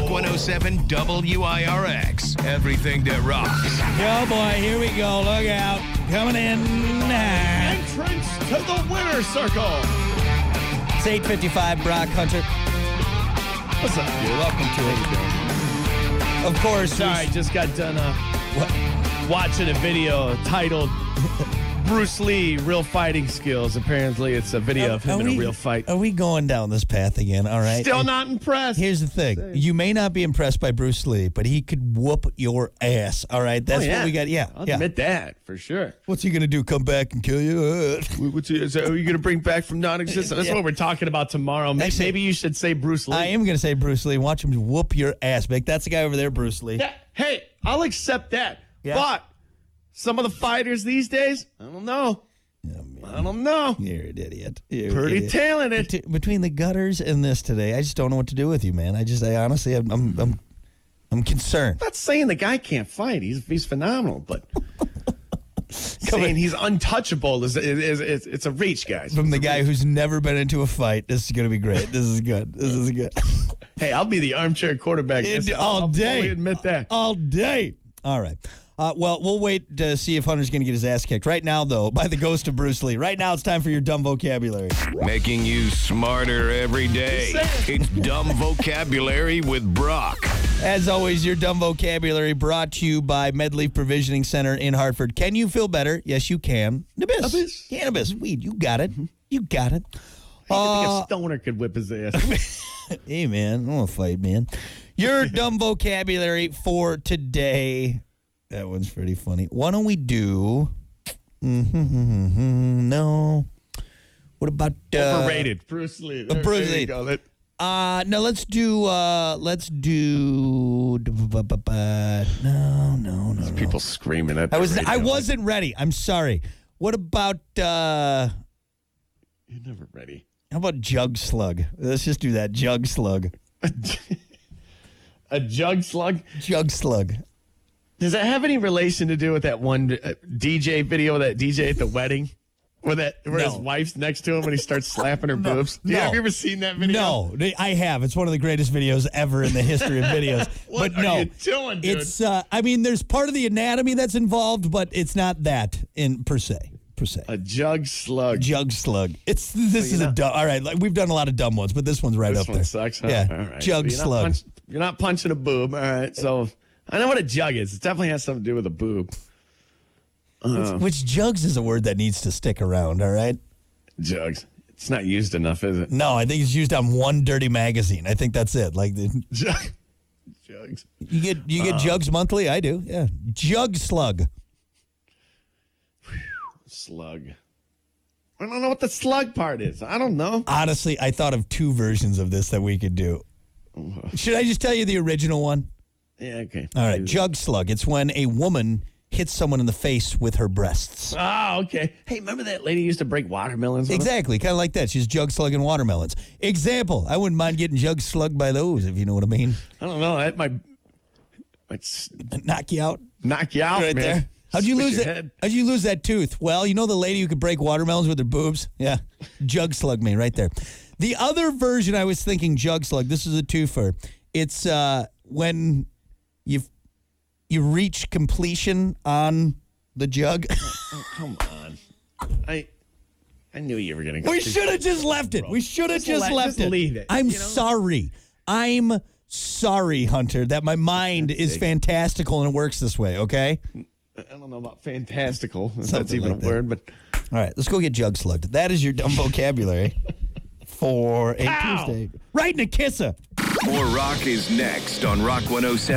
Rock 107 WIRX. Everything that rocks. Oh, boy, here we go. Look out. Coming in. Entrance to the winner's circle. It's 8:55, Brock Hunter. What's up, dude? Welcome to it. Of course. Sorry, just got done What? watching a video titled Bruce Lee, Real Fighting Skills. Apparently, it's a video of him in a real fight. Are we going down this path again? All right. Still not impressed. Here's the thing. You may not be impressed by Bruce Lee, but he could whoop your ass. All right. That's what we got. Yeah. I'll admit that for sure. What's he going to do? Come back and kill you? Are you going to bring back from non-existence? That's what we're talking about tomorrow. Maybe you should say Bruce Lee. I am going to say Bruce Lee. Watch him whoop your ass, Mick. That's the guy over there, Bruce Lee. Yeah. Hey, I'll accept that. Yeah. But some of the fighters these days, I don't know. I don't know. You're an idiot. Pretty talented. Between the gutters and this today, I just don't know what to do with you, man. I honestly, I'm concerned. I'm not saying the guy can't fight. He's phenomenal, but saying he's untouchable is it's a reach, guys. From the guy who's never been into a fight, this is going to be great. This is good. This is good. Hey, I'll be the armchair quarterback all day. I'll fully admit that. All day. All right. Well, we'll wait to see if Hunter's going to get his ass kicked. Right now, though, by the ghost of Bruce Lee. Right now, it's time for your dumb vocabulary. Making you smarter every day. It's Dumb Vocabulary with Brock. As always, your dumb vocabulary brought to you by MedLeaf Provisioning Center in Hartford. Can you feel better? Yes, you can. Cannabis. Cannabis. Weed. You got it. You got it. I think a stoner could whip his ass. Hey, man. I want to fight, man. Your dumb vocabulary for today. That one's pretty funny. Why don't we do... No. What about... Overrated. Bruce Lee. Bruce Lee. No, let's do... No. People screaming at the I wasn't ready. I'm sorry. What about... You're never ready. How about jug slug? Let's just do that. Jug slug. A jug slug? Jug slug. Does that have any relation to do with that one DJ video, that DJ at the wedding? Where his wife's next to him and he starts slapping her boobs? Have you ever seen that video? No, I have. It's one of the greatest videos ever in the history of videos. What are you doing, dude? It's, there's part of the anatomy that's involved, but it's not that in per se. A jug slug. Jug slug. All right, we've done a lot of dumb ones, but this one's right up there. This one sucks, huh? Yeah, all right. jug slug. You're not punching a boob, all right? So I know what a jug is. It definitely has something to do with a boob. Which jugs is a word that needs to stick around, all right? Jugs. It's not used enough, is it? No, I think it's used on one dirty magazine. I think that's it. Like Jugs. You get jugs monthly? I do, yeah. Jug slug. Slug. I don't know what the slug part is. I don't know. Honestly, I thought of two versions of this that we could do. Should I just tell you the original one? Yeah, okay. All right, jug slug. It's when a woman hits someone in the face with her breasts. Oh, okay. Hey, remember that lady used to break watermelons? Exactly, kind of like that. She's jug slugging watermelons. Example, I wouldn't mind getting jug slugged by those, if you know what I mean. I don't know. That might knock you out. Knock you out, right man. There. How'd you lose it? How'd you lose that tooth? Well, you know the lady who could break watermelons with her boobs? Yeah, jug slug me right there. The other version I was thinking jug slug, this is a twofer. It's when you reach completion on the jug. Oh, come on. I knew you were going to go. We should have just left it. We should have just left it. Leave it. I'm sorry. I'm sorry, Hunter, that my mind is fantastical and it works this way, okay? I don't know about fantastical, if that's even like a word, but... All right, let's go get jug slugged. That is your dumb vocabulary for a Tuesday. Right in a kisser. More rock is next on Rock 107.